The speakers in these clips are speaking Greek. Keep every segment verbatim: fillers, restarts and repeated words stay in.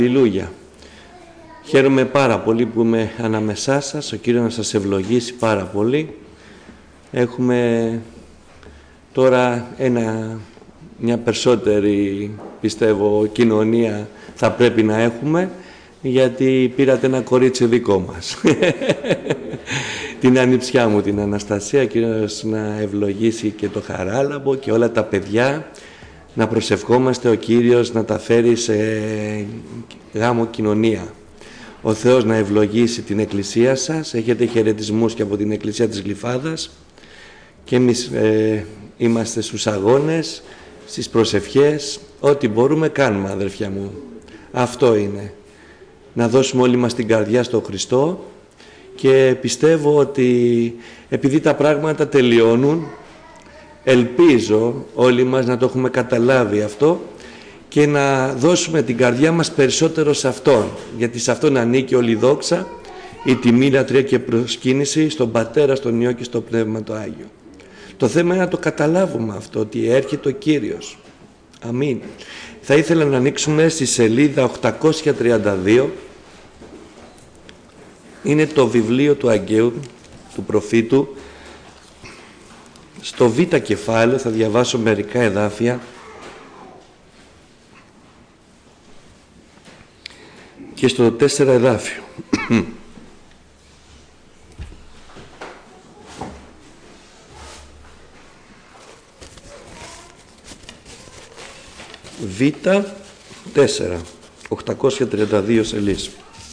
Αλληλούια. Χαίρομαι πάρα πολύ που είμαι ανάμεσά σας. Ο Κύριος να σας ευλογήσει πάρα πολύ. Έχουμε τώρα ένα, μια περισσότερη, πιστεύω, κοινωνία θα πρέπει να έχουμε, γιατί πήρατε ένα κορίτσι δικό μας. Την ανιψιά μου, την Αναστασία. Κύριος να ευλογήσει και το Χαράλαμπο και όλα τα παιδιά. Να προσευχόμαστε ο Κύριος να τα φέρει σε γάμο κοινωνία. Ο Θεός να ευλογήσει την Εκκλησία σας. Έχετε χαιρετισμούς και από την Εκκλησία της Γλυφάδας. Και εμείς ε, είμαστε στους αγώνες, στις προσευχές. Ό,τι μπορούμε κάνουμε, αδερφιά μου. Αυτό είναι. Να δώσουμε όλοι μας την καρδιά στο Χριστό. Και πιστεύω ότι επειδή τα πράγματα τελειώνουν, ελπίζω όλοι μας να το έχουμε καταλάβει αυτό και να δώσουμε την καρδιά μας περισσότερο σε Αυτόν, γιατί σε Αυτόν ανήκει όλη η δόξα, η τιμή, λατρεία και προσκύνηση στον Πατέρα, στον Υιό και στο Πνεύμα το Άγιο. Το θέμα είναι να το καταλάβουμε αυτό, ότι έρχεται ο Κύριος. Αμήν. Θα ήθελα να ανοίξουμε στη σελίδα οκτακόσια τριάντα δύο. Είναι το βιβλίο του Αγγαίου, του προφήτου. Στο Β κεφάλαιο θα διαβάσω μερικά εδάφια και στο τέσσερα εδάφιο. Β τέσσερα, οκτακόσια τριάντα δύο σελίδες.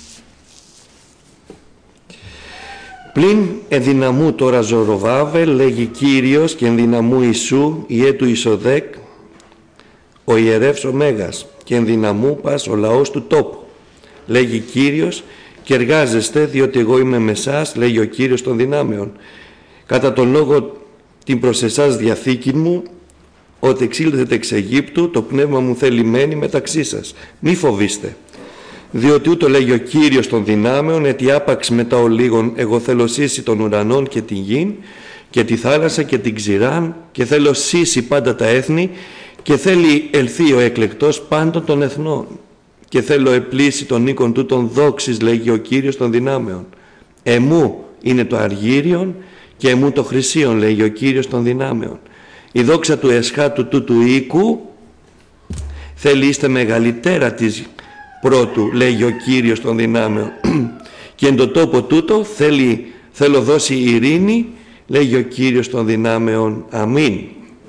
Πλην ενδυναμού τώρα Ζωροβάβελ, λέγει Κύριος, και ενδυναμού Ιησού, ιέ του Ισοδέκ, ο ιερεύς ο Μέγας, και ενδυναμού πας ο λαός του τόπου. Λέγει Κύριος, και εργάζεστε, διότι εγώ είμαι με εσάς, λέγει ο Κύριος των δυνάμεων. Κατά τον λόγο την προς εσάς διαθήκη μου, ότι εξήλθετε εξ Αιγύπτου, το πνεύμα μου θελημένη μεταξύ σας. Μη φοβήστε. Διότι ούτω λέγει ο Κύριος των δυνάμεων, ετι άπαξ μετά ο λίγων εγώ θέλω σύσει των ουρανών και την γην και τη θάλασσα και την ξηράν, και θέλω σύσει πάντα τα έθνη, και θέλει ελθεί ο εκλεκτός πάντων των εθνών, και θέλω επλύσει των οίκων τούτων δόξης, λέγει ο Κύριος των δυνάμεων. Εμού είναι το αργύριον και εμού το χρυσίον, λέγει ο Κύριος των δυνάμεων. Η δόξα του εσχάτου τούτου οίκου θέλει είστε μεγαλύτερα της πρώτου, λέγει ο Κύριος των δυνάμεων, και εν το τόπο τούτο θέλει, θέλω δώσει ειρήνη, λέγει ο Κύριος των δυνάμεων. Αμήν.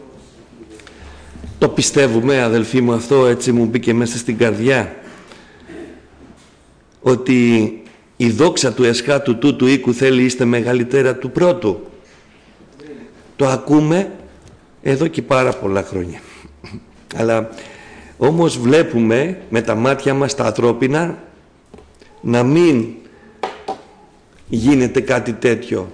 Το πιστεύουμε, αδελφοί μου, αυτό έτσι μου μπήκε μέσα στην καρδιά, ότι η δόξα του εσχάτου τούτου οίκου θέλει είστε μεγαλύτερα του πρώτου. Το ακούμε εδώ και πάρα πολλά χρόνια. Αλλά όμως βλέπουμε με τα μάτια μας τα ανθρώπινα να μην γίνεται κάτι τέτοιο.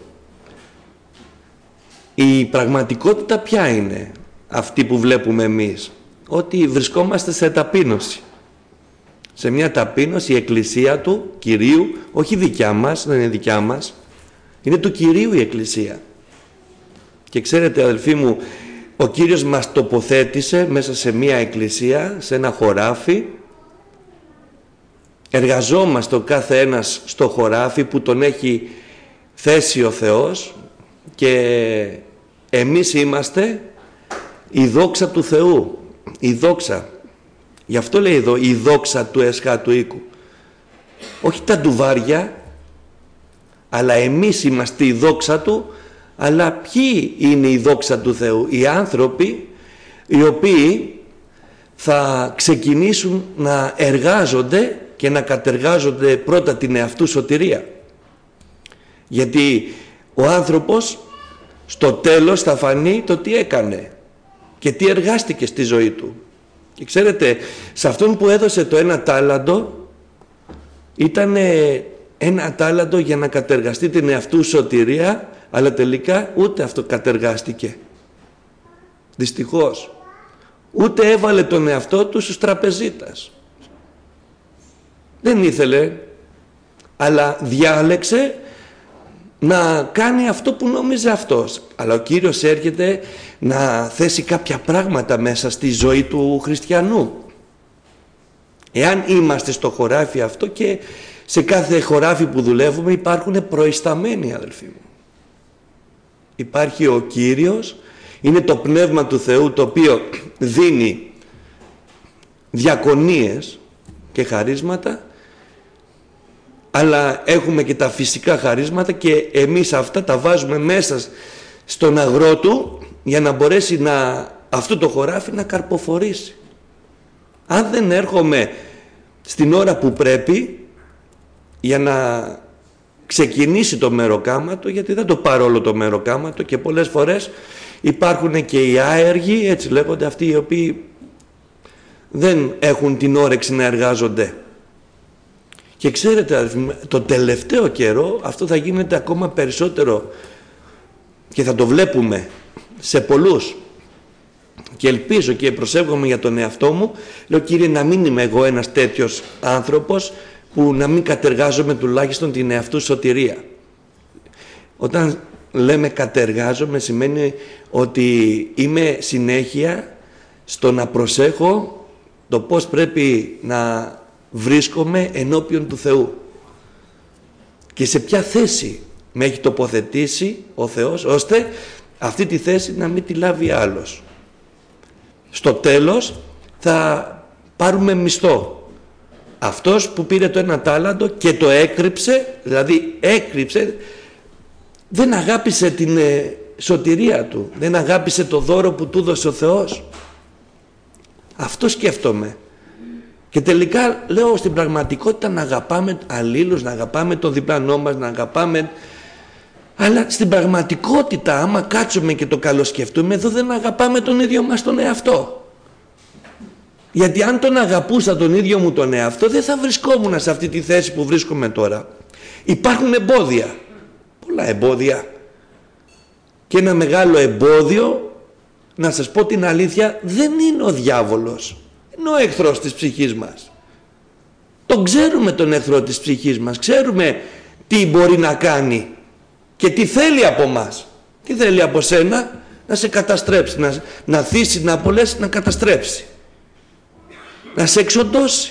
Η πραγματικότητα ποια είναι αυτή που βλέπουμε εμείς? Ότι βρισκόμαστε σε ταπείνωση. Σε μια ταπείνωση, η Εκκλησία του Κυρίου, όχι δικιά μας, δεν είναι δικιά μας, είναι του Κυρίου η Εκκλησία. Και ξέρετε, αδελφοί μου, ο Κύριος μας τοποθέτησε μέσα σε μία εκκλησία, σε ένα χωράφι. Εργαζόμαστε ο κάθε ένας στο χωράφι που τον έχει θέσει ο Θεός, και εμείς είμαστε η δόξα του Θεού. Η δόξα. Γι' αυτό λέει εδώ η δόξα του εσχάτου οίκου. Όχι τα ντουβάρια, αλλά εμείς είμαστε η δόξα του. Αλλά ποιοι είναι η δόξα του Θεού? Οι άνθρωποι οι οποίοι θα ξεκινήσουν να εργάζονται και να κατεργάζονται πρώτα την εαυτού σωτηρία. Γιατί ο άνθρωπος στο τέλος θα φανεί το τι έκανε και τι εργάστηκε στη ζωή του. Και ξέρετε, σε αυτόν που έδωσε το ένα τάλαντο, ήταν ένα τάλαντο για να κατεργαστεί την εαυτού σωτηρία, αλλά τελικά ούτε αυτό κατεργάστηκε. Δυστυχώς. Ούτε έβαλε τον εαυτό του στους τραπεζίτας. Δεν ήθελε, αλλά διάλεξε να κάνει αυτό που νόμιζε αυτός. Αλλά ο Κύριος έρχεται να θέσει κάποια πράγματα μέσα στη ζωή του χριστιανού. Εάν είμαστε στο χωράφι αυτό, και σε κάθε χωράφι που δουλεύουμε υπάρχουν προϊσταμένοι, αδελφοί μου. Υπάρχει ο Κύριος, είναι το Πνεύμα του Θεού το οποίο δίνει διακονίες και χαρίσματα, αλλά έχουμε και τα φυσικά χαρίσματα και εμείς αυτά τα βάζουμε μέσα στον αγρό του για να μπορέσει να, αυτό το χωράφι να καρποφορήσει. Αν δεν έρχομαι στην ώρα που πρέπει για να ξεκινήσει το μεροκάματο, γιατί δεν το πάρω όλο το μεροκάματο, και πολλές φορές υπάρχουν και οι άεργοι, έτσι λέγονται, αυτοί οι οποίοι δεν έχουν την όρεξη να εργάζονται. Και ξέρετε, το τελευταίο καιρό αυτό θα γίνεται ακόμα περισσότερο και θα το βλέπουμε σε πολλούς. Και ελπίζω και προσεύχομαι για τον εαυτό μου, λέω, Κύριε, να μην είμαι εγώ ένας τέτοιος άνθρωπος που να μην κατεργάζομαι τουλάχιστον την εαυτού σωτηρία. Όταν λέμε κατεργάζομαι, σημαίνει ότι είμαι συνέχεια στο να προσέχω το πώς πρέπει να βρίσκομαι ενώπιον του Θεού και σε ποια θέση με έχει τοποθετήσει ο Θεός, ώστε αυτή τη θέση να μην τη λάβει άλλος. Στο τέλος θα πάρουμε μισθό. Αυτός που πήρε το ένα τάλαντο και το έκρυψε, δηλαδή έκρυψε, δεν αγάπησε την ε, σωτηρία του, δεν αγάπησε το δώρο που του έδωσε ο Θεός. Αυτό σκέφτομαι. Και τελικά λέω, στην πραγματικότητα να αγαπάμε αλλήλους, να αγαπάμε τον διπλανό μας, να αγαπάμε... Αλλά στην πραγματικότητα, άμα κάτσουμε και το καλοσκεφτούμε, εδώ δεν αγαπάμε τον ίδιο μας τον εαυτό. Γιατί αν τον αγαπούσα τον ίδιο μου τον εαυτό, δεν θα βρισκόμουν σε αυτή τη θέση που βρίσκομαι τώρα. Υπάρχουν εμπόδια, πολλά εμπόδια. Και ένα μεγάλο εμπόδιο, να σας πω την αλήθεια, δεν είναι ο διάβολος. Είναι ο εχθρός της ψυχής μας. Τον ξέρουμε τον εχθρό της ψυχής μας. Ξέρουμε τι μπορεί να κάνει και τι θέλει από μας. Τι θέλει από σένα? Να σε καταστρέψει, να, να θύσει, να απολέσει, να καταστρέψει. Να σε εξοντώσει.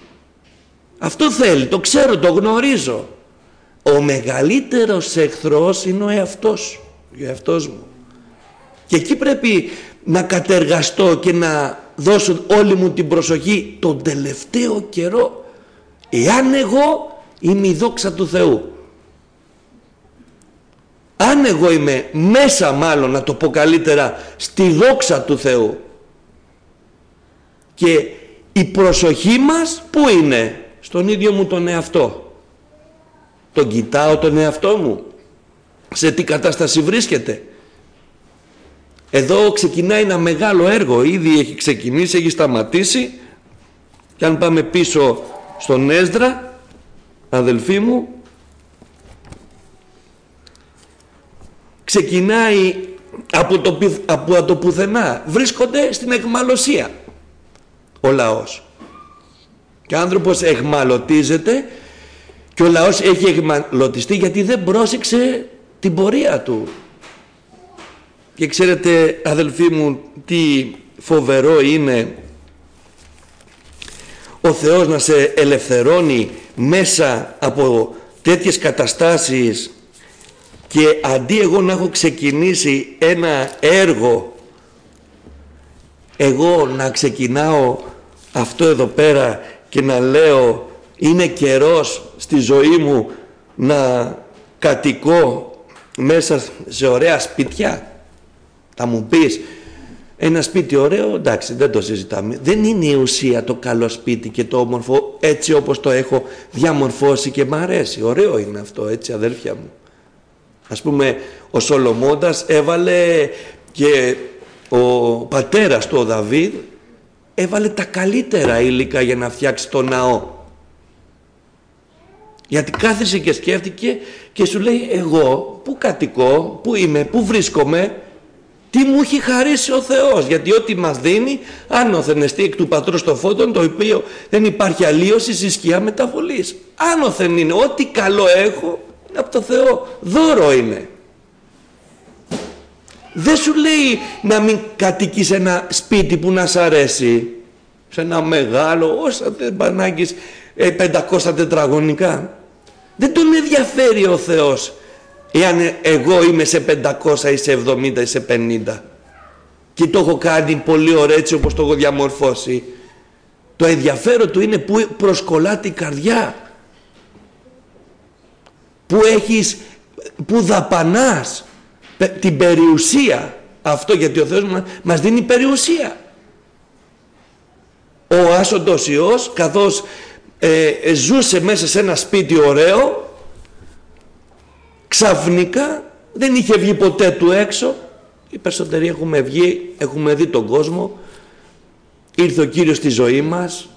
Αυτό θέλει, το ξέρω, το γνωρίζω. Ο μεγαλύτερος εχθρός είναι ο εαυτός σου, ο εαυτός μου. Και εκεί πρέπει να κατεργαστώ και να δώσω όλη μου την προσοχή τον τελευταίο καιρό, εάν εγώ είμαι η δόξα του Θεού. Αν εγώ είμαι μέσα, μάλλον να το πω καλύτερα, στη δόξα του Θεού, και η προσοχή μας πού είναι? Στον ίδιο μου τον εαυτό. Τον κοιτάω τον εαυτό μου, σε τι κατάσταση βρίσκεται? Εδώ ξεκινάει ένα μεγάλο έργο, ήδη έχει ξεκινήσει, έχει σταματήσει. Και αν πάμε πίσω στον Έσδρα, αδελφοί μου, ξεκινάει από το, από το πουθενά. Βρίσκονται στην εχμαλωσία ο λαός. Και ο άνθρωπος εχμαλωτίζεται και ο λαός έχει εχμαλωτιστεί γιατί δεν πρόσεξε την πορεία του. Και ξέρετε, αδελφοί μου, τι φοβερό είναι ο Θεός να σε ελευθερώνει μέσα από τέτοιες καταστάσεις, και αντί εγώ να έχω ξεκινήσει ένα έργο, εγώ να ξεκινάω αυτό εδώ πέρα και να λέω είναι καιρός στη ζωή μου να κατοικώ μέσα σε ωραία σπίτια. Θα μου πεις, ένα σπίτι ωραίο, εντάξει, δεν το συζητάμε. Δεν είναι η ουσία το καλό σπίτι και το όμορφο, έτσι όπως το έχω διαμορφώσει και μ' αρέσει. Ωραίο είναι αυτό, έτσι, αδέρφια μου. Ας πούμε, ο Σολομώντας έβαλε, και ο πατέρας του ο Δαβίδ έβαλε τα καλύτερα υλικά για να φτιάξει το ναό. Γιατί κάθισε και σκέφτηκε και σου λέει, εγώ που κατοικώ, που είμαι, που βρίσκομαι, τι μου έχει χαρίσει ο Θεός? Γιατί ό,τι μας δίνει, άνωθεν εστί εκ του πατρός το φώτον, το οποίο δεν υπάρχει αλλίωση στη σκιά μεταβολής. Άνωθεν είναι, ό,τι καλό έχω είναι από το Θεό, δώρο είναι. Δεν σου λέει να μην κατοικείς ένα σπίτι που να σ' αρέσει. σε ένα μεγάλο, όσα δεν πανάγκης, ε, πεντακόσια τετραγωνικά. Δεν τον ενδιαφέρει ο Θεός εάν εγώ είμαι σε πεντακόσια ή σε εβδομήντα ή σε πενήντα και το έχω κάνει πολύ ωραίο έτσι όπως το έχω διαμορφώσει. Το ενδιαφέρον του είναι που προσκολά την καρδιά, που έχεις, που δαπανάς την περιουσία. Αυτό γιατί ο Θεός μας δίνει περιουσία. Ο άσοντος Υιός, καθώς ε, ζούσε μέσα σε ένα σπίτι ωραίο, ξαφνικά δεν είχε βγει ποτέ του έξω. Οι περισσότεροι έχουμε βγει, έχουμε δει τον κόσμο. Ήρθε ο Κύριος στη ζωή μας,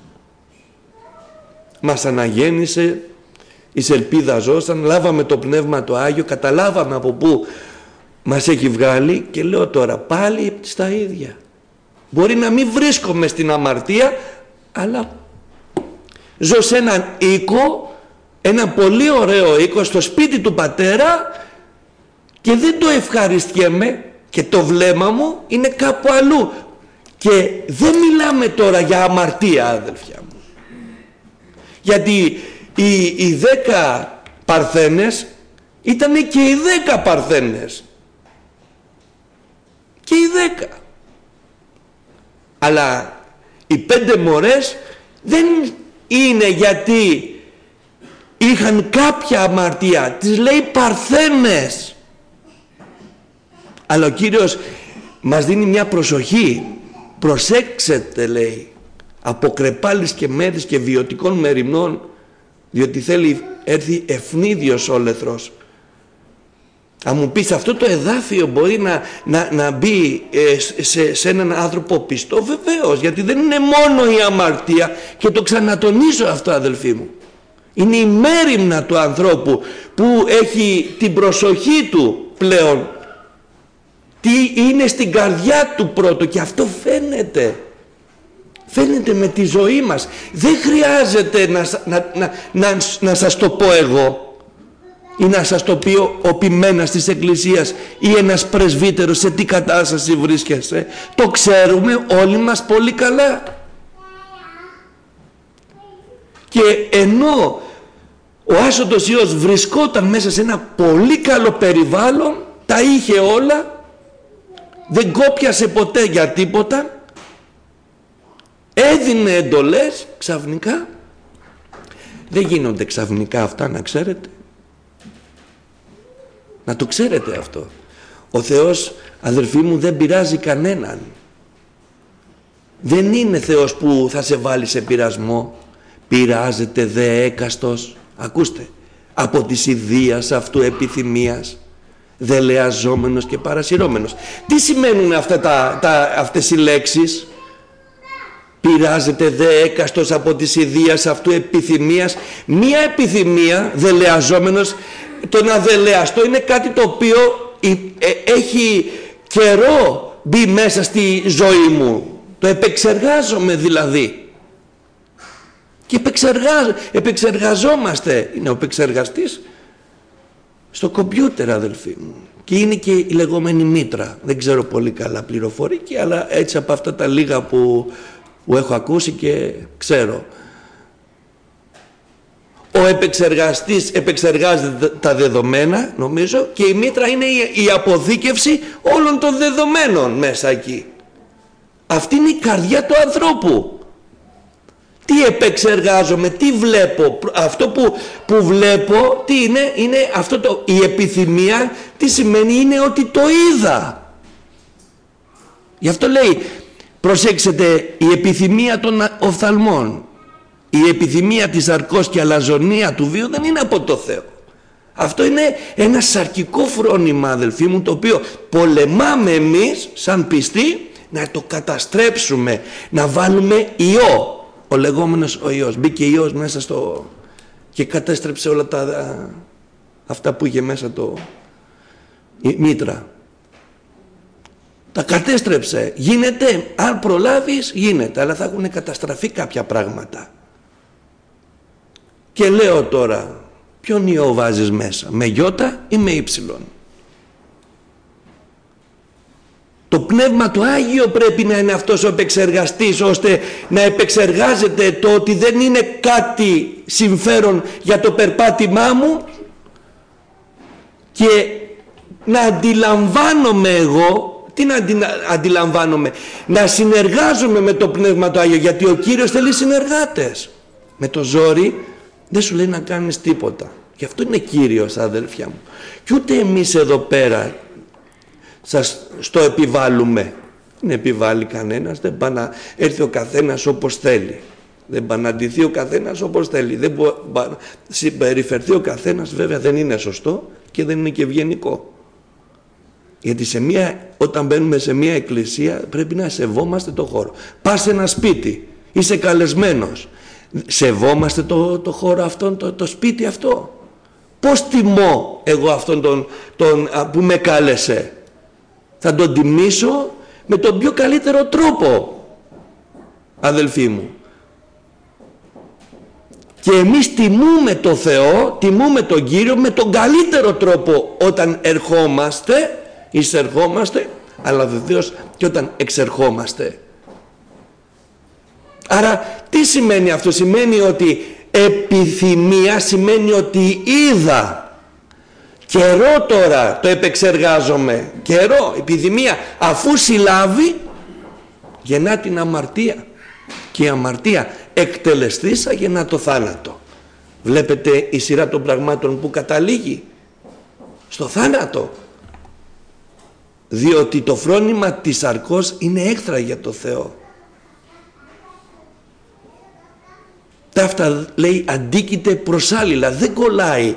μας αναγέννησε, η σελπίδα ζώσαν, λάβαμε το Πνεύμα το Άγιο, καταλάβαμε από πού μας έχει βγάλει και λέω τώρα πάλι στα ίδια. Μπορεί να μην βρίσκομαι στην αμαρτία, αλλά ζω σε έναν οίκο, ένα πολύ ωραίο οίκο στο σπίτι του Πατέρα και δεν το ευχαριστιέμαι και το βλέμμα μου είναι κάπου αλλού. Και δεν μιλάμε τώρα για αμαρτία, αδελφιά μου. Γιατί οι, οι δέκα παρθένες ήταν και οι δέκα παρθένες. Και οι δέκα. Αλλά οι πέντε μωρές δεν είναι γιατί είχαν κάποια αμαρτία. Τις λέει παρθένες. Αλλά ο Κύριος μας δίνει μια προσοχή. Προσέξετε, λέει, από κρεπάλης και μέδης και βιωτικών μεριμνών, διότι θέλει έρθει ευνίδιος όλεθρος. Αν μου πεις αυτό το εδάφιο μπορεί να, να, να μπει ε, σε, σε έναν άνθρωπο πιστό, βεβαίως, γιατί δεν είναι μόνο η αμαρτία, και το ξανατονίζω αυτό, αδελφοί μου. Είναι η μέριμνα του ανθρώπου που έχει την προσοχή του πλέον. Τι είναι στην καρδιά του πρώτο, και αυτό φαίνεται. Φαίνεται με τη ζωή μας. Δεν χρειάζεται να, να, να, να, να σας το πω εγώ ή να σας το πει ο, ο ποιμένας της Εκκλησίας ή ένας πρεσβύτερος σε τι κατάσταση βρίσκεσαι. Το ξέρουμε όλοι μας πολύ καλά. Και ενώ ο άσοντος Υιός βρισκόταν μέσα σε ένα πολύ καλό περιβάλλον, τα είχε όλα, δεν κόπιασε ποτέ για τίποτα, έδινε εντολές, ξαφνικά, δεν γίνονται ξαφνικά αυτά, να ξέρετε. Να το ξέρετε αυτό. Ο Θεός, αδελφοί μου, δεν πειράζει κανέναν. Δεν είναι Θεός που θα σε βάλει σε πειρασμό. Πειράζεται δε έκαστος, ακούστε, από της ιδείας αυτού επιθυμίας, δελεαζόμενος και παρασυρώμενος. Τι σημαίνουν αυτά τα, τα, αυτές οι λέξεις? Πειράζεται δε έκαστος από της ιδείας αυτού επιθυμίας. Μία επιθυμία, δελεαζόμενος, το να δελεαστώ είναι κάτι το οποίο έχει καιρό μπει μέσα στη ζωή μου. Το επεξεργάζομαι δηλαδή. Και επεξεργάζ, επεξεργαζόμαστε. Είναι ο επεξεργαστής στο κομπιούτερ, αδελφοί μου. Και είναι και η λεγόμενη μήτρα. Δεν ξέρω πολύ καλά πληροφορική, αλλά έτσι από αυτά τα λίγα που, που έχω ακούσει και ξέρω. Ο επεξεργαστής επεξεργάζεται τα δεδομένα, νομίζω, και η μήτρα είναι η, η αποθήκευση όλων των δεδομένων μέσα εκεί. Αυτή είναι η καρδιά του ανθρώπου. Τι επεξεργάζομαι, τι βλέπω? Αυτό που, που βλέπω, τι είναι? Είναι αυτό το, η επιθυμία, τι σημαίνει? Είναι ότι το είδα. Γι' αυτό λέει, προσέξτε, η επιθυμία των οφθαλμών, η επιθυμία της αρκός και η αλαζονία του βίου δεν είναι από το Θεό. Αυτό είναι ένα σαρκικό φρόνημα, αδελφοί μου, το οποίο πολεμάμε εμείς σαν πιστοί να το καταστρέψουμε, να βάλουμε ιό. Ο λεγόμενος ο ιός. Μπήκε ιός μέσα στο... και κατέστρεψε όλα τα... αυτά που είχε μέσα το... η μήτρα. Τα κατέστρεψε. Γίνεται, αν προλάβεις, γίνεται, αλλά θα έχουν καταστραφεί κάποια πράγματα. Και λέω τώρα, ποιον ιό βάζεις μέσα, με γιώτα ή με ύψιλον? Το Πνεύμα το Άγιο πρέπει να είναι αυτός ο επεξεργαστής, ώστε να επεξεργάζεται το ότι δεν είναι κάτι συμφέρον για το περπάτημά μου και να αντιλαμβάνομαι εγώ. Τι να αντι, αντιλαμβάνομαι, να συνεργάζομαι με το Πνεύμα το Άγιο, γιατί ο Κύριος θέλει συνεργάτες. Με το ζόρι δεν σου λέει να κάνεις τίποτα. Γι' αυτό είναι Κύριος, αδελφιά μου. Και ούτε εμείς εδώ πέρα σας το επιβάλλουμε. Δεν επιβάλλει κανένας, δεν πάει να έρθει ο καθένας όπως θέλει. Δεν πάει να αντιθεί ο καθένας όπως θέλει. Δεν μπορεί να συμπεριφερθεί ο καθένας, βέβαια δεν είναι σωστό και δεν είναι και ευγενικό. Γιατί σε μια, όταν μπαίνουμε σε μια εκκλησία πρέπει να σεβόμαστε το χώρο. Πας σε ένα σπίτι, είσαι καλεσμένος. Σεβόμαστε το, το χώρο αυτόν, το, το σπίτι αυτό. Πώς τιμώ εγώ αυτόν τον, τον που με κάλεσε? Θα τον τιμήσω με τον πιο καλύτερο τρόπο, αδελφοί μου. Και εμείς τιμούμε το Θεό, τιμούμε τον Κύριο με τον καλύτερο τρόπο όταν ερχόμαστε, εισερχόμαστε, αλλά βεβαίως και όταν εξερχόμαστε. Άρα τι σημαίνει αυτό? Σημαίνει ότι επιθυμία σημαίνει ότι είδα. Καιρό τώρα το επεξεργάζομαι. Καιρό, επιθυμία. Αφού συλλάβει, γεννά την αμαρτία. Και η αμαρτία εκτελεστήσα γεννά το θάνατο. Βλέπετε η σειρά των πραγμάτων που καταλήγει στο θάνατο. Διότι το φρόνημα της σαρκός είναι έχθρα για το Θεό. Τα αυτά λέει αντίκειται προσάλληλα, δεν κολλάει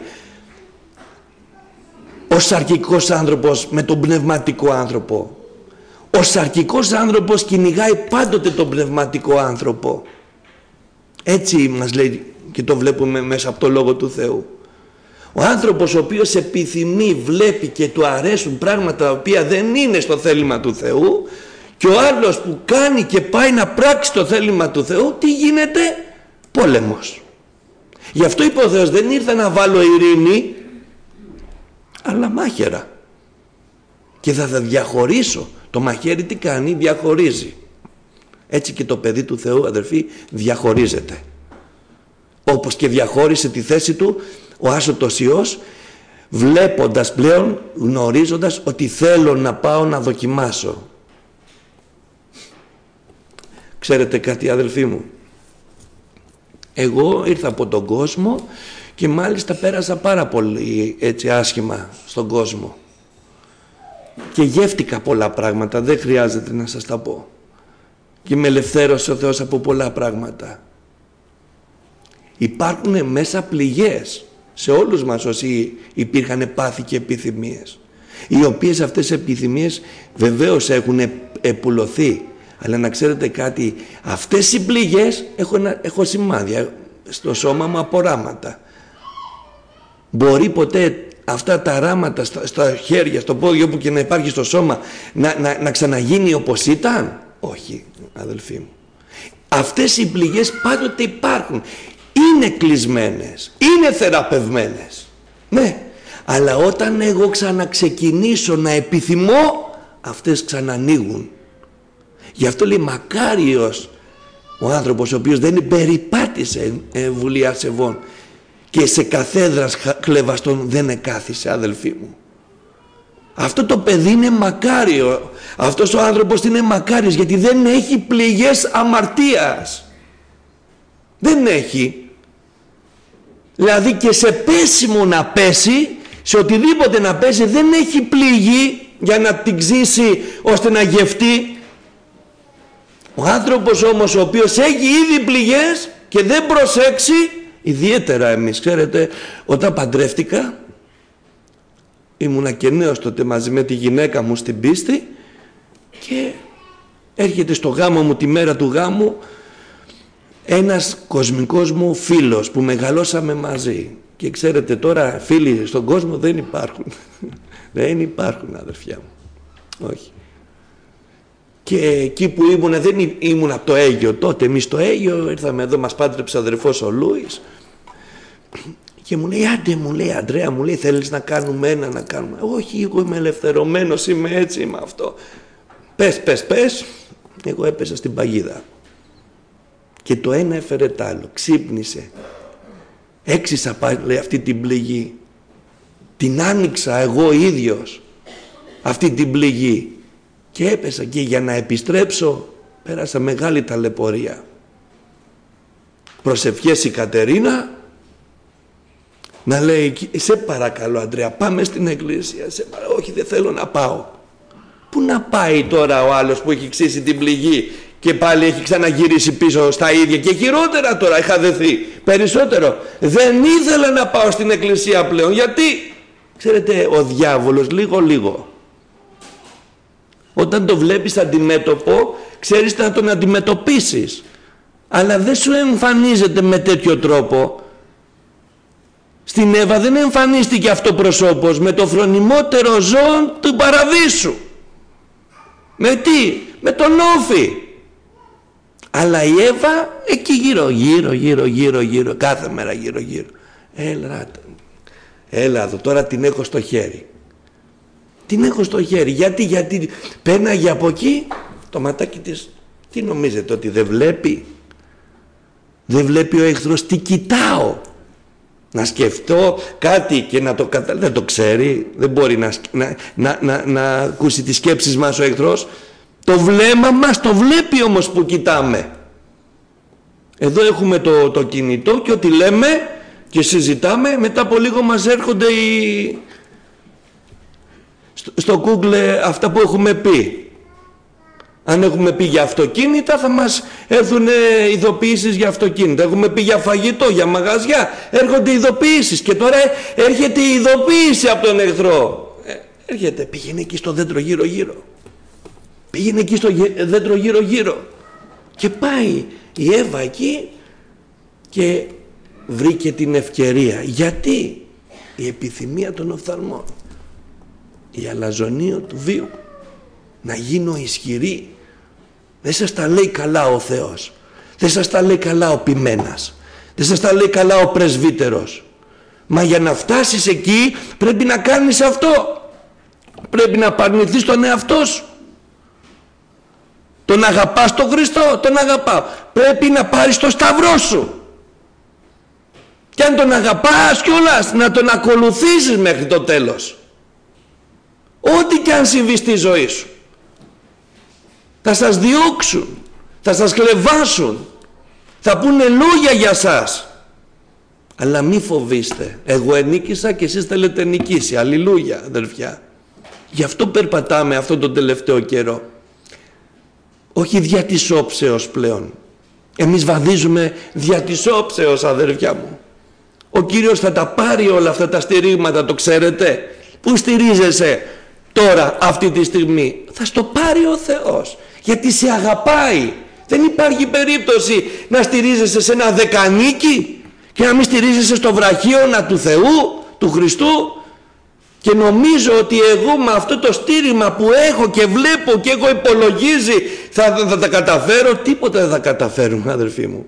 ο σαρκικός άνθρωπος με τον πνευματικό άνθρωπο. Ο σαρκικός άνθρωπος κυνηγάει πάντοτε τον πνευματικό άνθρωπο. Έτσι μας λέει και το βλέπουμε μέσα από το Λόγο του Θεού. Ο άνθρωπος ο οποίος επιθυμεί, βλέπει και του αρέσουν πράγματα τα οποία δεν είναι στο θέλημα του Θεού, και ο άλλος που κάνει και πάει να πράξει το θέλημα του Θεού, τι γίνεται? Πόλεμος. Γι' αυτό είπε ο Θεός, δεν ήρθα να βάλω ειρήνη, αλλά μάχαιρα. Και θα, θα διαχωρίσω. Το μαχαίρι τι κάνει? Διαχωρίζει. Έτσι και το παιδί του Θεού, αδερφοί, διαχωρίζεται. Όπως και διαχώρισε τη θέση του ο άσωτος Υιός, βλέποντας πλέον, γνωρίζοντας ότι θέλω να πάω να δοκιμάσω. Ξέρετε κάτι, αδελφοί μου? Εγώ ήρθα από τον κόσμο και μάλιστα πέρασα πάρα πολύ έτσι άσχημα στον κόσμο. Και γεύτηκα πολλά πράγματα, δεν χρειάζεται να σας τα πω. Και με ελευθέρωσε ο Θεός από πολλά πράγματα. Υπάρχουν μέσα πληγές σε όλους μας όσοι υπήρχαν πάθη και επιθυμίες, οι οποίες αυτές οι επιθυμίες βεβαίως έχουν επουλωθεί. Αλλά να ξέρετε κάτι, αυτές οι πληγές έχω, ένα, έχω σημάδια στο σώμα μου από ράματα. Μπορεί ποτέ αυτά τα ράματα στα, στα χέρια, στο πόδι, όπου και να υπάρχει στο σώμα, να, να, να ξαναγίνει όπως ήταν? Όχι, αδελφοί μου. Αυτές οι πληγές πάντοτε υπάρχουν. Είναι κλεισμένες, είναι θεραπευμένες. Ναι, αλλά όταν εγώ ξαναξεκινήσω να επιθυμώ, αυτές ξανανοίγουν. Γι' αυτό λέει μακάριος ο άνθρωπος ο οποίος δεν περιπάτησε ε, βουλιά σεβών και σε καθέδρας χλεβαστών δεν εκάθισε, αδελφοί μου. Αυτό το παιδί είναι μακάριο. Αυτός ο άνθρωπος είναι μακάριος, γιατί δεν έχει πληγές αμαρτίας. Δεν έχει. Δηλαδή και σε πέσιμο να πέσει, σε οτιδήποτε να πέσει, δεν έχει πληγή για να την ξύσει ώστε να γευτεί. Ο άνθρωπος όμως ο οποίος έχει ήδη πληγές και δεν προσέξει, ιδιαίτερα εμείς, ξέρετε, όταν παντρεύτηκα, ήμουνα και νέος τότε μαζί με τη γυναίκα μου στην πίστη, και έρχεται στο γάμο μου, τη μέρα του γάμου, ένας κοσμικός μου φίλος που μεγαλώσαμε μαζί. Και ξέρετε τώρα, φίλοι στον κόσμο δεν υπάρχουν. Δεν υπάρχουν, αδερφιά μου. Όχι. Και εκεί που ήμουνα, δεν ήμουν από το Αίγιο τότε. Εμείς στο Αίγιο ήρθαμε εδώ, μας πάντρεψε ο αδερφός ο Λούις. Και μου λέει, άντε, μου λέει, Αντρέα, μου λέει, θέλεις να κάνουμε ένα, να κάνουμε? Όχι, εγώ είμαι ελευθερωμένος, είμαι έτσι, είμαι αυτό. Πες, πες, πες, εγώ έπεσα στην παγίδα. Και το ένα έφερε τ' άλλο, ξύπνησε. Έξισα πάλι αυτή την πληγή. Την άνοιξα εγώ ίδιος, αυτή την πληγή. Και έπεσα και για να επιστρέψω πέρασα μεγάλη ταλαιπωρία. Προσευχές η Κατερίνα να λέει, σε παρακαλώ Αντρέα, πάμε στην εκκλησία. Σε παρα... Όχι, δεν θέλω να πάω. Πού να πάει τώρα ο άλλος που έχει ξύσει την πληγή και πάλι έχει ξαναγυρίσει πίσω στα ίδια και χειρότερα τώρα, είχα δεθεί περισσότερο. Δεν ήθελα να πάω στην εκκλησία πλέον. Γιατί? Ξέρετε, ο διάβολος λίγο λίγο, όταν το βλέπεις αντιμέτωπο, ξέρεις να τον αντιμετωπίσεις, αλλά δεν σου εμφανίζεται με τέτοιο τρόπο. Στην Εύα δεν εμφανίστηκε αυτό προσώπος με το φρονιμότερο ζώο του παραδείσου. Με τι? Με τον Όφη. Αλλά η Εύα εκεί γύρω γύρω γύρω γύρω γύρω, κάθε μέρα γύρω γύρω. Έλα, έλα εδώ, τώρα την έχω στο χέρι. Την έχω στο χέρι. Γιατί, γιατί πέναγε από εκεί, το ματάκι της, τι νομίζετε, ότι δεν βλέπει? Δεν βλέπει ο εχθρός τι κοιτάω? Να σκεφτώ κάτι και να το καταλάβει, δεν το ξέρει, δεν μπορεί να, να, να, να, να ακούσει τις σκέψεις μας ο εχθρός. Το βλέμμα μας το βλέπει όμως που κοιτάμε. Εδώ έχουμε το, το κινητό και ό,τι λέμε και συζητάμε, μετά από λίγο μας έρχονται οι... στο, στο Google αυτά που έχουμε πει. Αν έχουμε πει για αυτοκίνητα θα μας έρθουν ειδοποιήσεις για αυτοκίνητα. Έχουμε πει για φαγητό, για μαγαζιά, έρχονται ειδοποιήσεις. Και τώρα έρχεται η ειδοποίηση από τον εχθρό. Ε, έρχεται, πήγαινε εκεί στο δέντρο γύρω γύρω. Πήγαινε εκεί στο δέντρο γύρω γύρω. Και πάει η Εύα εκεί και βρήκε την ευκαιρία. Γιατί? Η επιθυμία των οφθαλμών, η αλαζονία του βίου. Να γίνω ισχυρή. Δεν σας τα λέει καλά ο Θεός. Δεν σας τα λέει καλά ο ποιμένας. Δεν σας τα λέει καλά ο πρεσβύτερος. Μα για να φτάσεις εκεί πρέπει να κάνεις αυτό. Πρέπει να απαρνηθείς τον εαυτό σου. Τον αγαπάς τον Χριστό? Τον αγαπάω. Πρέπει να πάρεις το σταυρό σου. Και αν τον αγαπάς κιόλας, να τον ακολουθήσεις μέχρι το τέλος. Ό,τι κι αν συμβεί στη ζωή σου. Θα σας διώξουν, θα σας κλεβάσουν, θα πούνε λόγια για σας. Αλλά μη φοβήστε, εγώ ενίκησα και εσείς θέλετε νικήσει. Αλληλούια αδερφιά. Γι' αυτό περπατάμε αυτόν τον τελευταίο καιρό. Όχι δια της όψεως πλέον. Εμείς βαδίζουμε δια της όψεως, αδερφιά μου. Ο Κύριος θα τα πάρει όλα αυτά τα στηρίγματα, το ξέρετε. Πού στηρίζεσαι τώρα αυτή τη στιγμή? Θα στο πάρει ο Θεός, γιατί σε αγαπάει. Δεν υπάρχει περίπτωση να στηρίζεσαι σε ένα δεκανίκι και να μην στηρίζεσαι στο βραχίωνα του Θεού, του Χριστού. Και νομίζω ότι εγώ με αυτό το στήριγμα που έχω και βλέπω και έχω υπολογίζει θα, θα, θα τα καταφέρω. Τίποτα δεν θα καταφέρουμε, αδερφοί μου.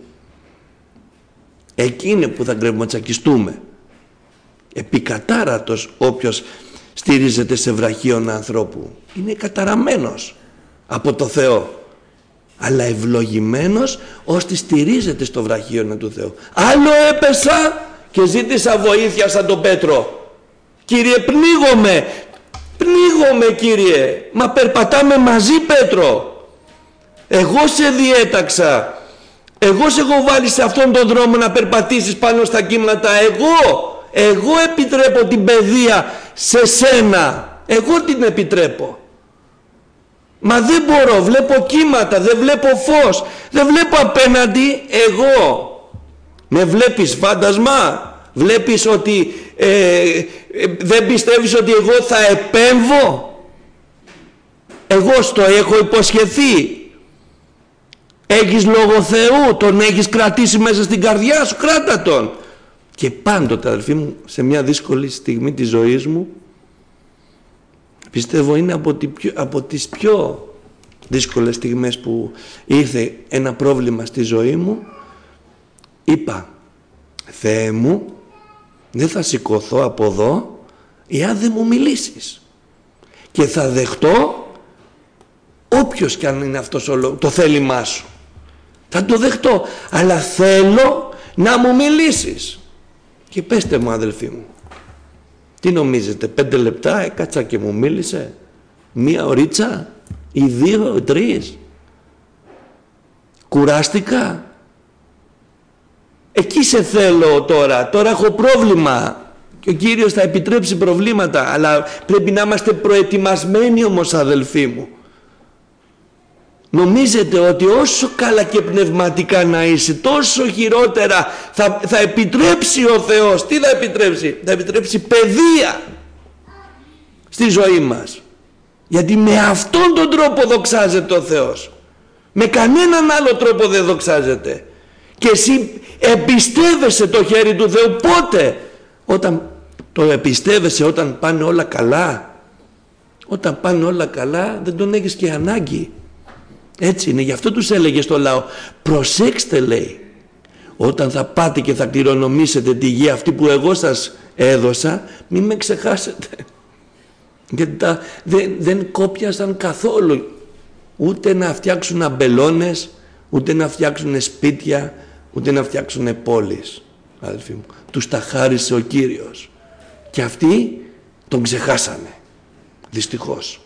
Εκεί είναι που θα γκρεμοτσακιστούμε. Επικατάρατος όποιος στηρίζεται σε βραχίωνα ανθρώπου. Είναι καταραμένος από το Θεό. Αλλά ευλογημένος ώστε στηρίζεται στο βραχίωνα του Θεού. Άλλο έπεσα και ζήτησα βοήθεια σαν τον Πέτρο. Κύριε, πνίγομαι, πνίγομαι Κύριε. Μα περπατάμε μαζί, Πέτρο. Εγώ σε διέταξα. Εγώ σε έχω βάλει σε αυτόν τον δρόμο να περπατήσεις πάνω στα κύματα. Εγώ, εγώ επιτρέπω την παιδεία σε σένα. Εγώ την επιτρέπω. Μα δεν μπορώ, βλέπω κύματα, δεν βλέπω φως, δεν βλέπω απέναντι. Εγώ. Με βλέπεις φάντασμα? Βλέπεις ότι ε, ε, δεν πιστεύεις ότι εγώ θα επέμβω? Εγώ στο έχω υποσχεθεί. Έχεις λόγο Θεού, τον έχεις κρατήσει μέσα στην καρδιά σου, κράτα τον. Και πάντοτε, αδελφοί μου, σε μια δύσκολη στιγμή της ζωής μου, πιστεύω είναι από, τη πιο, από τις πιο δύσκολες στιγμές που ήρθε ένα πρόβλημα στη ζωή μου, είπα, Θεέ μου, δεν θα σηκωθώ από εδώ εάν δεν μου μιλήσεις, και θα δεχτώ όποιος κι αν είναι αυτός το θέλημά σου. Θα το δεχτώ, αλλά θέλω να μου μιλήσεις. Και πέστε μου, αδελφοί μου, τι νομίζετε, πέντε λεπτά έκατσα και μου μίλησε? Μία ωρίτσα ή δύο, τρεις? Κουράστηκα? Εκεί σε θέλω τώρα, τώρα έχω πρόβλημα. Και ο Κύριος θα επιτρέψει προβλήματα, αλλά πρέπει να είμαστε προετοιμασμένοι όμως, αδελφοί μου. Νομίζετε ότι όσο καλά και πνευματικά να είσαι, τόσο χειρότερα θα, θα επιτρέψει ο Θεός? Τι θα επιτρέψει? Θα επιτρέψει παιδεία στη ζωή μας. Γιατί με αυτόν τον τρόπο δοξάζεται ο Θεός. Με κανέναν άλλο τρόπο δεν δοξάζεται. Και εσύ εμπιστεύεσαι το χέρι του Θεού πότε? Όταν το εμπιστεύεσαι όταν πάνε όλα καλά. Όταν πάνε όλα καλά δεν τον έχεις και ανάγκη. Έτσι είναι, γι' αυτό τους έλεγε στο λαό, προσέξτε, λέει, όταν θα πάτε και θα κληρονομήσετε τη γη αυτή που εγώ σας έδωσα, μην με ξεχάσετε. Γιατί τα, δεν, δεν κόπιασαν καθόλου ούτε να φτιάξουν αμπελώνες, ούτε να φτιάξουν σπίτια, ούτε να φτιάξουν πόλεις, αδελφοί μου. Τους τα χάρισε ο Κύριος και αυτοί τον ξεχάσανε, δυστυχώς.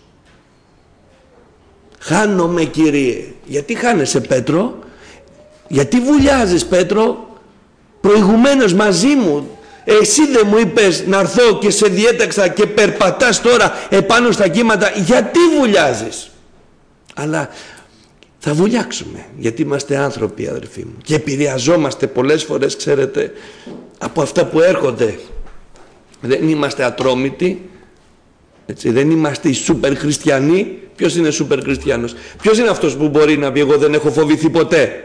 Χάνομαι, Κύριε. Γιατί χάνεσαι, Πέτρο? Γιατί βουλιάζεις, Πέτρο? Προηγουμένως μαζί μου εσύ δεν μου είπες να έρθω και σε διέταξα και περπατάς τώρα επάνω στα κύματα? Γιατί βουλιάζεις? Αλλά θα βουλιάξουμε, γιατί είμαστε άνθρωποι, αδερφοί μου, και επηρεαζόμαστε πολλές φορές, ξέρετε, από αυτά που έρχονται. Δεν είμαστε ατρόμητοι, έτσι, δεν είμαστε οι σούπερ χριστιανοί. Ποιος είναι σούπερ χριστιανός? Ποιος είναι αυτός που μπορεί να πει εγώ δεν έχω φοβηθεί ποτέ?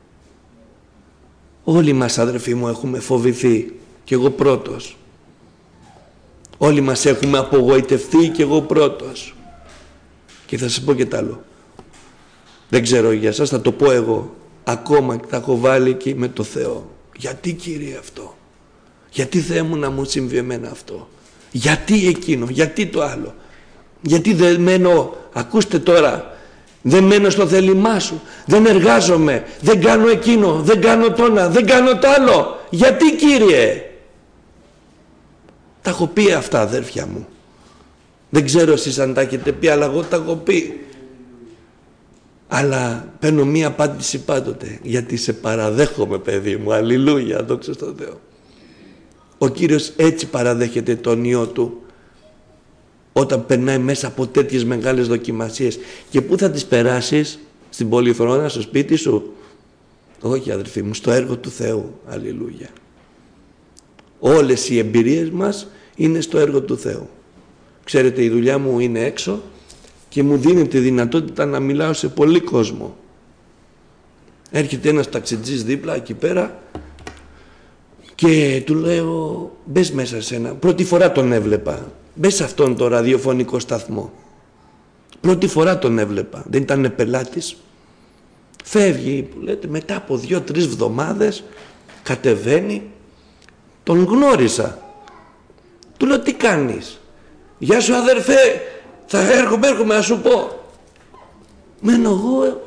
Όλοι μας, αδερφοί μου, έχουμε φοβηθεί, και εγώ πρώτος. Όλοι μας έχουμε απογοητευτεί, και εγώ πρώτος. Και θα σας πω και τ' άλλο. Δεν ξέρω για σας, θα το πω εγώ. Ακόμα τα έχω βάλει εκεί με το Θεό. Γιατί, Κύριε, αυτό? Γιατί, Θεέ μου, να μου συμβεί εμένα αυτό? Γιατί εκείνο? Γιατί το άλλο? Γιατί δεν μένω, ακούστε τώρα, δεν μένω στο θέλημά σου, δεν εργάζομαι, δεν κάνω εκείνο, δεν κάνω το ένα, δεν κάνω το άλλο? Γιατί, Κύριε? Τα έχω πει αυτά, αδέρφια μου. Δεν ξέρω εσείς αν τα έχετε πει, αλλά εγώ τα έχω πει. Αλλά παίρνω μία απάντηση πάντοτε, γιατί σε παραδέχομαι, παιδί μου. Αλληλούια, δόξα στον Θεό. Ο Κύριος έτσι παραδέχεται τον Υιό Του όταν περνάει μέσα από τέτοιες μεγάλες δοκιμασίες. Και πού θα τις περάσεις? Στην πολυθρόνα, στο σπίτι σου? Όχι, αδερφοί μου, στο έργο του Θεού. Αλληλούια. Όλες οι εμπειρίες μας είναι στο έργο του Θεού. Ξέρετε, η δουλειά μου είναι έξω και μου δίνει τη δυνατότητα να μιλάω σε πολύ κόσμο. Έρχεται ένας ταξιτζής δίπλα εκεί πέρα και του λέω, μπες μέσα σε ένα, πρώτη φορά τον έβλεπα, μπες σε αυτόν το ραδιοφωνικό σταθμό. Πρώτη φορά τον έβλεπα, δεν ήταν πελάτης. Φεύγει, που λέτε, μετά από δύο-τρεις εβδομάδες κατεβαίνει, τον γνώρισα. Του λέω, τι κάνεις? Γεια σου, αδερφέ, θα έρχομαι, έρχομαι να σου πω. Μένω εγώ,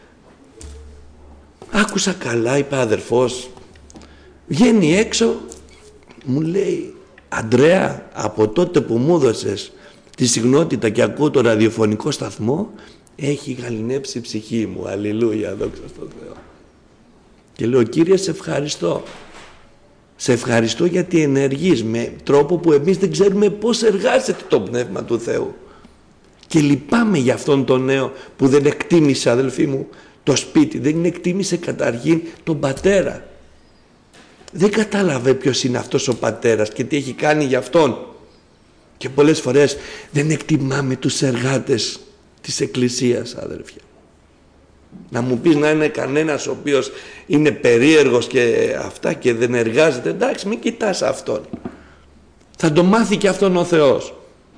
άκουσα καλά, είπε αδερφός. Βγαίνει έξω, μου λέει, Αντρέα, από τότε που μου έδωσες τη συγνότητα και ακούω το ραδιοφωνικό σταθμό, έχει γαληνέψει η ψυχή μου. Αλληλούια, δόξα στον Θεό. Και λέω, Κύριε, σε ευχαριστώ. Σε ευχαριστώ γιατί ενεργείς με τρόπο που εμείς δεν ξέρουμε πώς εργάζεται το Πνεύμα του Θεού. Και λυπάμαι για αυτόν τον νέο που δεν εκτίμησε, αδελφοί μου, το σπίτι. Δεν εκτίμησε καταρχήν τον πατέρα. Δεν κατάλαβε ποιος είναι αυτός ο πατέρας και τι έχει κάνει για αυτόν. Και πολλές φορές δεν εκτιμάμε τους εργάτες της Εκκλησίας, αδελφιά. Να μου πεις να είναι κανένας ο οποίος είναι περίεργος και αυτά και δεν εργάζεται, εντάξει, μην κοιτάς αυτόν. Θα το μάθει και αυτόν ο Θεός.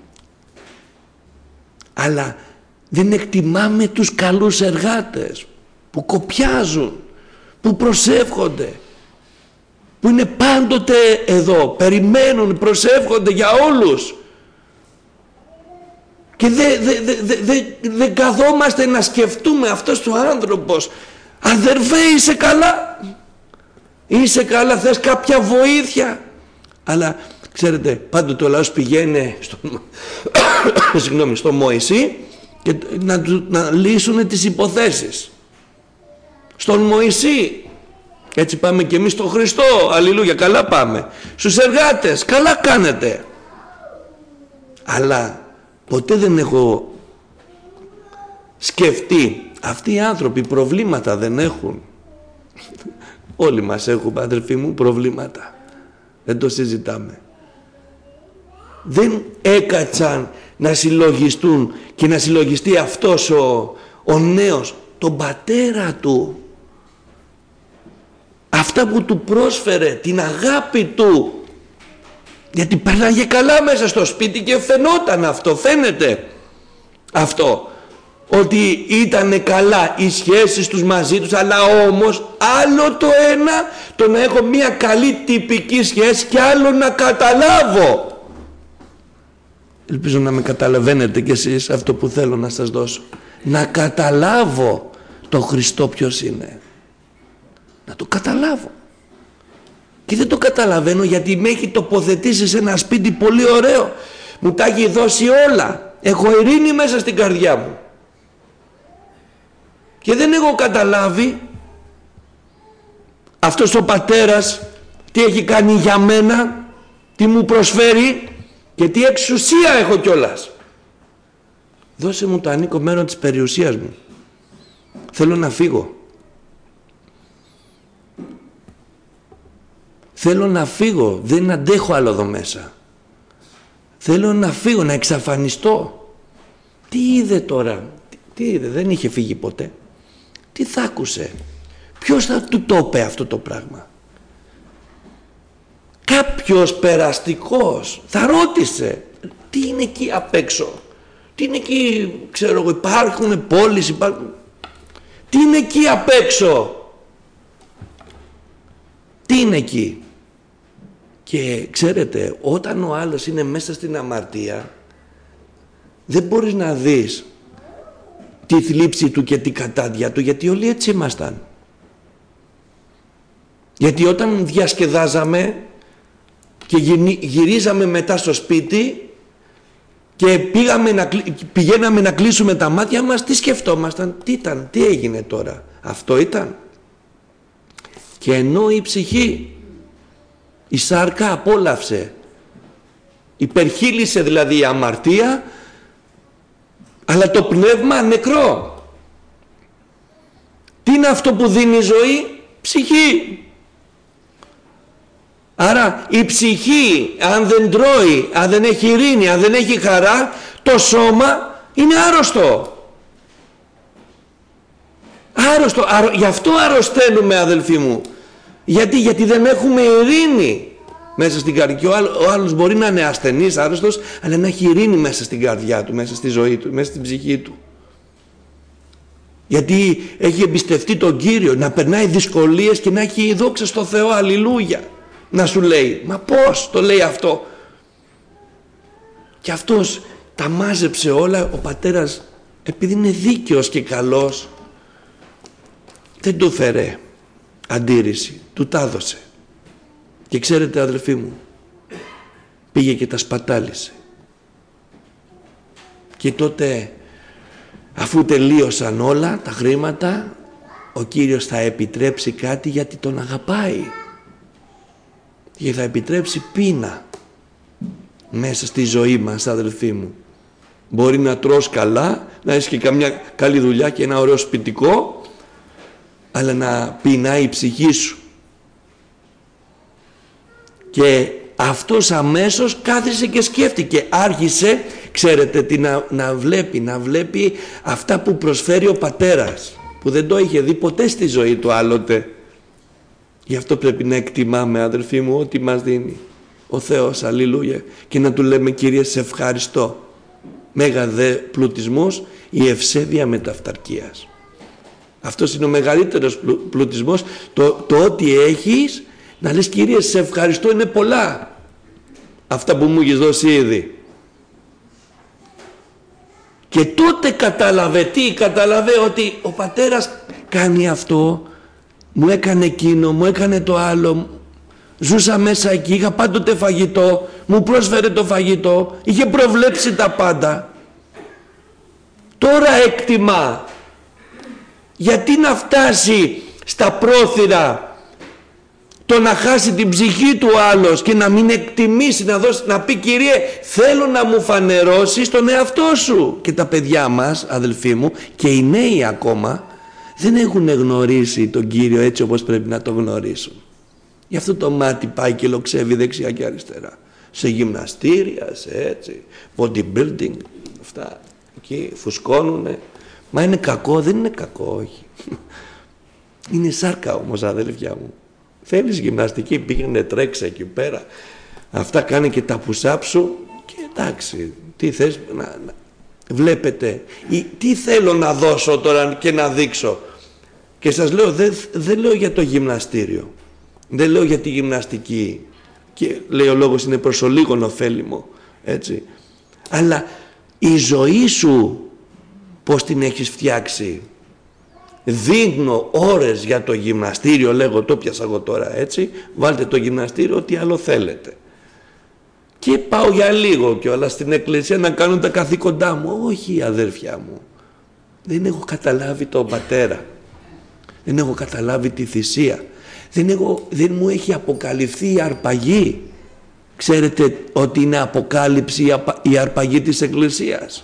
Αλλά δεν εκτιμάμε τους καλούς εργάτες που κοπιάζουν, που προσεύχονται, που είναι πάντοτε εδώ, περιμένουν, προσεύχονται για όλους. Και δεν δε, δε, δε, δε, δε καθόμαστε να σκεφτούμε αυτός ο άνθρωπος. Αδερφέ, είσαι καλά? Είσαι καλά, θες κάποια βοήθεια? Αλλά ξέρετε, πάντοτε ο λαός πηγαίνει στο, συγγνώμη, στο Μωυσή και να, να λύσουν τις υποθέσεις. Στον Μωυσή. Έτσι πάμε και εμείς στον Χριστό. Αλληλούια, καλά πάμε. Στους εργάτες, καλά κάνετε. Αλλά ποτέ δεν έχω σκεφτεί, αυτοί οι άνθρωποι προβλήματα δεν έχουν? Όλοι μας έχουμε, αδερφοί μου, προβλήματα. Δεν το συζητάμε. Δεν έκατσαν να συλλογιστούν και να συλλογιστεί αυτός ο, ο νέος, τον πατέρα του. Αυτά που του πρόσφερε, την αγάπη του. Γιατί πέρναγε καλά μέσα στο σπίτι και φαινόταν αυτό, φαίνεται αυτό. Ότι ήταν καλά οι σχέσεις τους μαζί τους, αλλά όμως άλλο το ένα, το να έχω μια καλή τυπική σχέση, και άλλο να καταλάβω. Ελπίζω να με καταλαβαίνετε κι εσείς αυτό που θέλω να σας δώσω. Να καταλάβω το Χριστό ποιος είναι. Να το καταλάβω. Και δεν το καταλαβαίνω γιατί με έχει τοποθετήσει σε ένα σπίτι πολύ ωραίο. Μου τα έχει δώσει όλα. Έχω ειρήνη μέσα στην καρδιά μου. Και δεν έχω καταλάβει αυτός ο πατέρας τι έχει κάνει για μένα, τι μου προσφέρει και τι εξουσία έχω κιόλας. Δώσε μου το ανήκω μέρο της περιουσίας μου. Θέλω να φύγω. Θέλω να φύγω. Δεν αντέχω άλλο εδώ μέσα. Θέλω να φύγω, να εξαφανιστώ. Τι είδε τώρα? Τι, τι είδε? Δεν είχε φύγει ποτέ. Τι θα άκουσε? Ποιος θα του το είπε αυτό το πράγμα? Κάποιος περαστικός θα ρώτησε τι είναι εκεί απ' έξω, τι είναι εκεί, ξέρω εγώ, υπάρχουν πόλεις, υπάρχουν... τι είναι εκεί απ' έξω, τι είναι εκεί? Και ξέρετε, όταν ο άλλος είναι μέσα στην αμαρτία, δεν μπορείς να δεις τη θλίψη του και την κατάδια του, γιατί όλοι έτσι ήμασταν. Γιατί όταν διασκεδάζαμε και γυρίζαμε μετά στο σπίτι και πήγαμε να, πηγαίναμε να κλείσουμε τα μάτια μας, τι σκεφτόμασταν? Τι ήταν, τι έγινε τώρα? Αυτό ήταν. Και ενώ η ψυχή, η σάρκα απόλαυσε, υπερχείλησε δηλαδή η αμαρτία, αλλά το πνεύμα νεκρό. Τι είναι αυτό που δίνει ζωή? Ψυχή. Άρα η ψυχή, αν δεν τρώει, αν δεν έχει ειρήνη, αν δεν έχει χαρά, το σώμα είναι άρρωστο. Άρρωστο. Αρ... Γι' αυτό αρρωσταίνουμε, αδελφοί μου. Γιατί, γιατί δεν έχουμε ειρήνη μέσα στην καρδιά. Ο, άλλο, ο άλλος μπορεί να είναι ασθενής, άρρωστος, αλλά να έχει ειρήνη μέσα στην καρδιά του, μέσα στη ζωή του, μέσα στην ψυχή του. Γιατί έχει εμπιστευτεί τον Κύριο, να περνάει δυσκολίες και να έχει δόξα στο Θεό, αλληλούια. Να σου λέει, μα πώς το λέει αυτό? Και αυτός τα μάζεψε όλα, ο πατέρας, επειδή είναι δίκαιος και καλός, δεν του φέρε αντίρρηση, του τα έδωσε. Και ξέρετε, αδελφοί μου, πήγε και τα σπατάλησε. Και τότε, αφού τελείωσαν όλα τα χρήματα, ο Κύριος θα επιτρέψει κάτι, γιατί τον αγαπάει. Και θα επιτρέψει πείνα μέσα στη ζωή μας, αδελφοί μου. Μπορεί να τρως καλά, να έχεις και καμιά καλή δουλειά και ένα ωραίο σπιτικό, αλλά να πεινάει η ψυχή σου. Και αυτός αμέσως κάθισε και σκέφτηκε, άρχισε, ξέρετε τι, να, να βλέπει, να βλέπει αυτά που προσφέρει ο πατέρας, που δεν το είχε δει ποτέ στη ζωή του άλλοτε. Γι' αυτό πρέπει να εκτιμάμε, αδελφοί μου, ό,τι μας δίνει ο Θεός, αλληλούια, και να του λέμε, Κύριε, σε ευχαριστώ. Μέγα δε πλουτισμός, η ευσέβεια μεταυταρκείας. Αυτός είναι ο μεγαλύτερος πλουτισμός, το, το ότι έχεις, να λες, Κύριε, σε ευχαριστώ, είναι πολλά αυτά που μου έχεις δώσει ήδη. Και τότε κατάλαβε, τι κατάλαβε, ότι ο πατέρας κάνει αυτό, μου έκανε εκείνο, μου έκανε το άλλο, ζούσα μέσα εκεί, είχα πάντοτε φαγητό, μου πρόσφερε το φαγητό, είχε προβλέψει τα πάντα. Τώρα εκτιμά. Γιατί να φτάσει στα πρόθυρα το να χάσει την ψυχή του άλλος και να μην εκτιμήσει, να, δώσει, να πει Κύριε θέλω να μου φανερώσεις τον εαυτό σου. Και τα παιδιά μας, αδελφοί μου, και οι νέοι ακόμα δεν έχουν γνωρίσει τον Κύριο έτσι όπως πρέπει να τον γνωρίσουν. Γι' αυτό το μάτι πάει και λοξεύει δεξιά και αριστερά, σε γυμναστήρια, σε έτσι, bodybuilding, αυτά εκεί φουσκώνουνε. Μα είναι κακό? Δεν είναι κακό, όχι. Είναι σάρκα όμως, αδελφιά μου. Θέλεις γυμναστική, πήγαινε τρέξε εκεί πέρα, αυτά κάνει και τα push-up σου και εντάξει, τι θες να, να... Βλέπετε ή, τι θέλω να δώσω τώρα και να δείξω. Και σας λέω, δεν, δεν λέω για το γυμναστήριο, δεν λέω για τη γυμναστική, και λέει ο λόγος είναι προς ο λίγον ωφέλιμο, έτσι, αλλά η ζωή σου πως την έχεις φτιάξει. Δίνω ώρες για το γυμναστήριο, λέγω, το πιάσα εγώ τώρα, έτσι, βάλτε το γυμναστήριο ό,τι άλλο θέλετε. Και πάω για λίγο κιόλας στην εκκλησία να κάνω τα καθήκοντά μου. Όχι, αδέρφια μου, δεν έχω καταλάβει τον πατέρα, δεν έχω καταλάβει τη θυσία, δεν, έχω, δεν μου έχει αποκαλυφθεί η αρπαγή. Ξέρετε ότι είναι αποκάλυψη η, απα, η αρπαγή της εκκλησίας,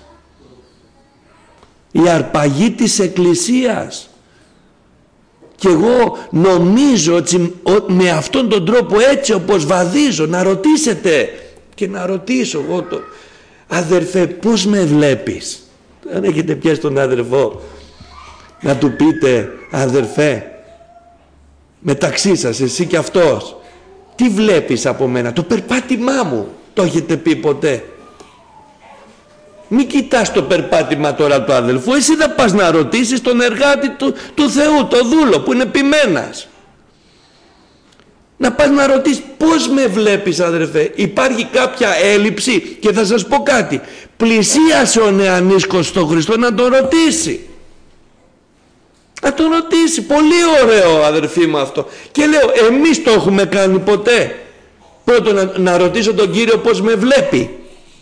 η αρπαγή της εκκλησίας. Και εγώ νομίζω ότι με αυτόν τον τρόπο, έτσι όπως βαδίζω, να ρωτήσετε και να ρωτήσω εγώ το, αδερφέ, πώς με βλέπεις? Αν έχετε πιάσει τον αδερφό, να του πείτε, αδερφέ, μεταξύ σας, εσύ και αυτός, τι βλέπεις από μένα? Το περπάτημά μου. Το έχετε πει ποτέ? Μην κοιτάς το περπάτημα τώρα του αδελφού, εσύ θα πας να ρωτήσεις τον εργάτη του, του Θεού, το δούλο που είναι ποιμένας. Να πας να ρωτήσεις, πώς με βλέπεις αδερφέ? Υπάρχει κάποια έλλειψη? Και θα σας πω κάτι, πλησίασε ο νεανίσκος στον Χριστό να τον ρωτήσει. Να τον ρωτήσει, πολύ ωραίο αδερφοί μου αυτό. Και λέω, εμείς το έχουμε κάνει ποτέ? Πρώτον να, να ρωτήσω τον Κύριο πώς με βλέπει,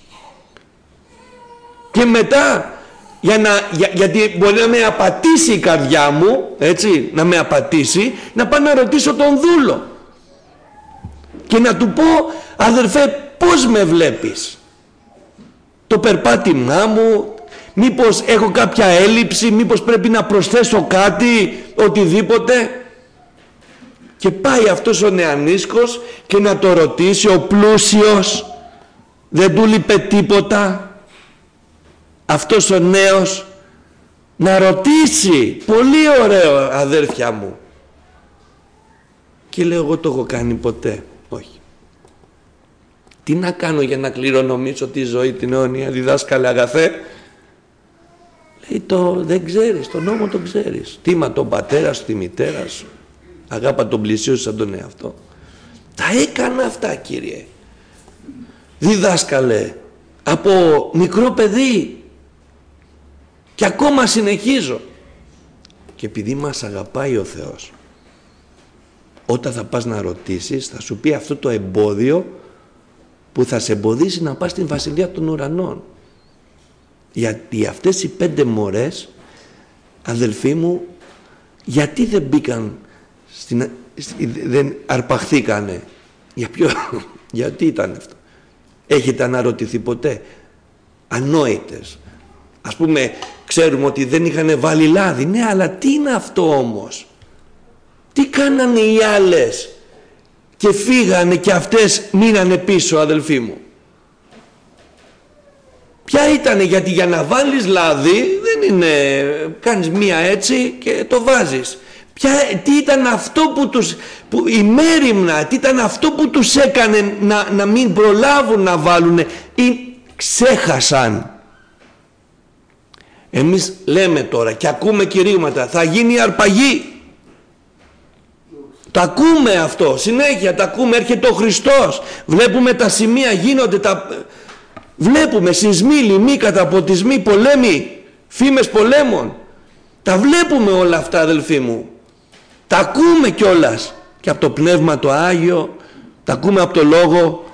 και μετά για να, για, γιατί μπορεί να με απατήσει η καρδιά μου, έτσι, να με απατήσει, να πάω να ρωτήσω τον δούλο και να του πω, αδερφέ, πώς με βλέπεις? Το περπάτημά μου, μήπως έχω κάποια έλλειψη, μήπως πρέπει να προσθέσω κάτι, οτιδήποτε? Και πάει αυτός ο νεανίσκος και να το ρωτήσει, ο πλούσιος, δεν του λείπε τίποτα, αυτός ο νέος, να ρωτήσει. Πολύ ωραίο αδέρφια μου. Και λέω, εγώ το έχω κάνει ποτέ? Όχι. Τι να κάνω για να κληρονομήσω τη ζωή την αιώνια, διδάσκαλε αγαθέ? Λέει, το δεν ξέρεις, τον νόμο τον ξέρεις. Τίμα τον πατέρα σου, τη μητέρα σου, αγάπα τον πλησίο σου σαν τον εαυτό. Τα έκανα αυτά, Κύριε, διδάσκαλε, από μικρό παιδί, και ακόμα συνεχίζω. Και επειδή μας αγαπάει ο Θεός, όταν θα πας να ρωτήσεις, θα σου πει αυτό το εμπόδιο που θα σε εμποδίσει να πας στην Βασιλεία των Ουρανών. Γιατί αυτές οι πέντε μωρές, αδελφοί μου, γιατί δεν μπήκαν στην, δεν αρπαχθήκανε? Για ποιο? Γιατί ήταν αυτό? Έχετε αναρωτηθεί ποτέ? Ανόητες. Ας πούμε, ξέρουμε ότι δεν είχαν βάλει λάδι. Ναι, αλλά τι είναι αυτό όμως? Τι κάνανε οι άλλες και φύγανε και αυτές μείνανε πίσω, αδελφοί μου? Ποια ήτανε? Γιατί για να βάλεις λάδι δεν είναι, κάνεις μία έτσι και το βάζεις. Ποια, τι ήταν αυτό που τους, που, η μέριμνα, τι ήταν αυτό που τους έκανε να, να μην προλάβουν να βάλουν, ή ξέχασαν? Εμείς λέμε τώρα και ακούμε κηρύγματα, θα γίνει αρπαγή. Το ακούμε αυτό, συνέχεια το ακούμε, έρχεται ο Χριστός, βλέπουμε τα σημεία, γίνονται τα... Βλέπουμε σεισμοί, λοιμοί, καταποντισμοί, πολέμοι, φήμες πολέμων. Τα βλέπουμε όλα αυτά, αδελφοί μου. Τα ακούμε κιόλας και από το Πνεύμα το Άγιο, τα ακούμε από το Λόγο.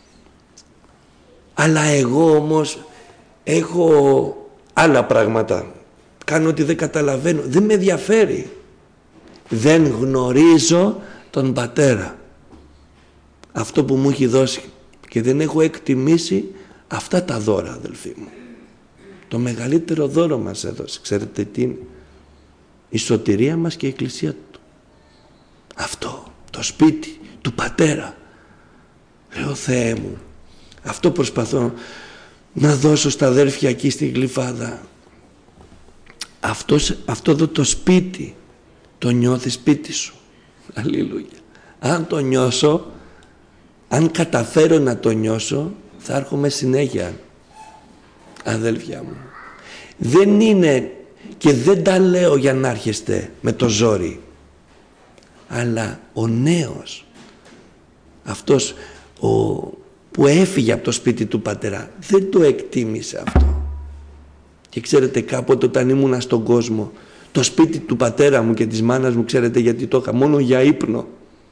Αλλά εγώ όμως έχω άλλα πράγματα. Κάνω ότι δεν καταλαβαίνω, δεν με ενδιαφέρει. Δεν γνωρίζω τον Πατέρα, αυτό που μου έχει δώσει, και δεν έχω εκτιμήσει αυτά τα δώρα, αδελφοί μου. Το μεγαλύτερο δώρο μας έδωσε, ξέρετε τι είναι? Η σωτηρία μας και η Εκκλησία του. Αυτό, το σπίτι του Πατέρα. Λέω, Θεέ μου, αυτό προσπαθώ να δώσω στα αδέρφια εκεί στη Γλυφάδα. Αυτός, αυτό εδώ το σπίτι, το νιώθει σπίτι σου. Αλληλούια. Αν το νιώσω, αν καταφέρω να το νιώσω, θα έρχομαι συνέχεια, αδέλφια μου. Δεν είναι, και δεν τα λέω για να έρχεστε με το ζόρι, αλλά ο νέος, αυτός ο, που έφυγε από το σπίτι του Πατέρα, δεν το εκτίμησε αυτό. Και ξέρετε, κάποτε όταν ήμουνα στον κόσμο, το σπίτι του πατέρα μου και της μάνας μου, ξέρετε γιατί το είχα? Μόνο για ύπνο.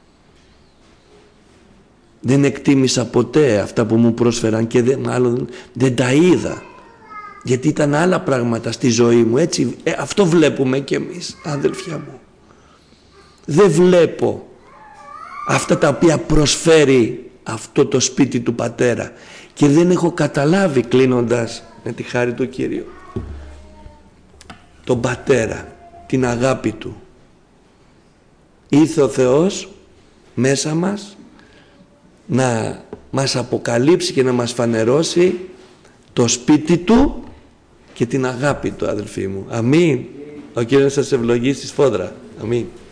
Δεν εκτίμησα ποτέ αυτά που μου πρόσφεραν και δεν, μάλλον δεν τα είδα. Γιατί ήταν άλλα πράγματα στη ζωή μου. Έτσι, ε, αυτό βλέπουμε κι εμείς, αδελφιά μου. Δεν βλέπω αυτά τα οποία προσφέρει αυτό το σπίτι του Πατέρα. Και δεν έχω καταλάβει, κλείνοντας με τη χάρη του Κύριου, τον Πατέρα, την αγάπη Του. Ήρθε ο Θεός μέσα μας να μας αποκαλύψει και να μας φανερώσει το σπίτι Του και την αγάπη Του, αδελφοί μου. Αμήν. Ο Κύριος σας ευλογήσει σφόδρα. Αμήν.